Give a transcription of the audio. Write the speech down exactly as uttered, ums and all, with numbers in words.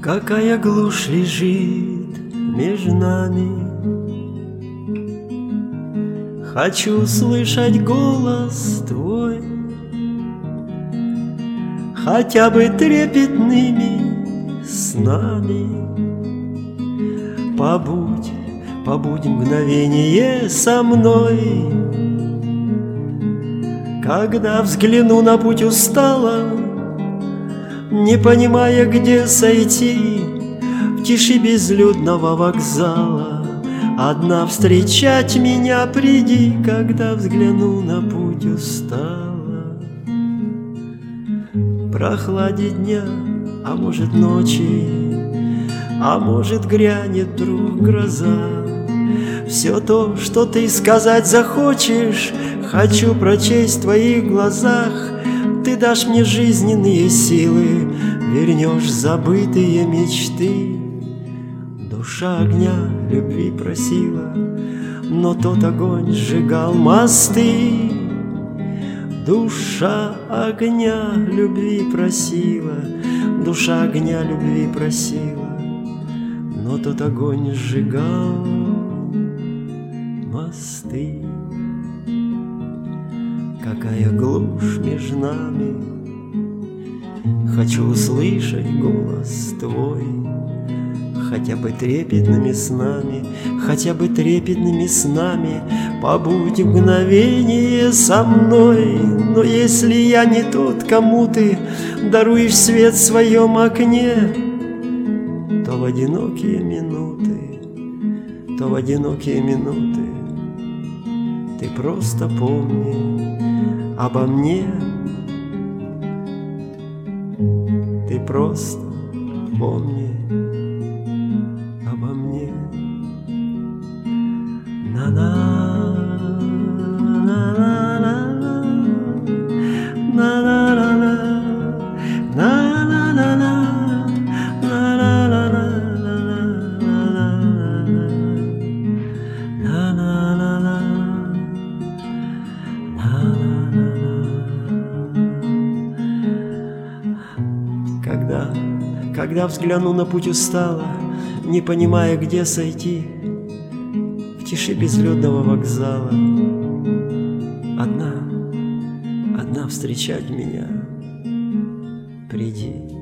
Какая глушь лежит между нами. Хочу слышать голос твой, хотя бы трепетными снами. Побудь, побудь мгновение со мной. Когда взгляну на путь устало, не понимая, где сойти, в тиши безлюдного вокзала одна встречать меня приди. Когда взгляну на путь устало, прохладе дня, а может ночи, а может грянет вдруг гроза. Все то, что ты сказать захочешь, хочу прочесть в твоих глазах. Ты дашь мне жизненные силы, вернешь забытые мечты. Душа огня любви просила, но тот огонь сжигал мосты. Душа огня любви просила, душа огня любви просила, но тот огонь сжигал мосты. Какая глушь между нами. Хочу услышать голос твой, хотя бы трепетными снами, хотя бы трепетными снами. Побудь мгновение со мной. Но если я не тот, кому ты даруешь свет в своем окне, то в одинокие минуты, то в одинокие минуты ты просто помни обо мне. Ты просто помни обо мне. На-на, на-на-на, на-на-на, на-на-на, Когда, когда взгляну на путь устало, не понимая, где сойти, в тиши безлюдного вокзала одна, одна встречать меня приди.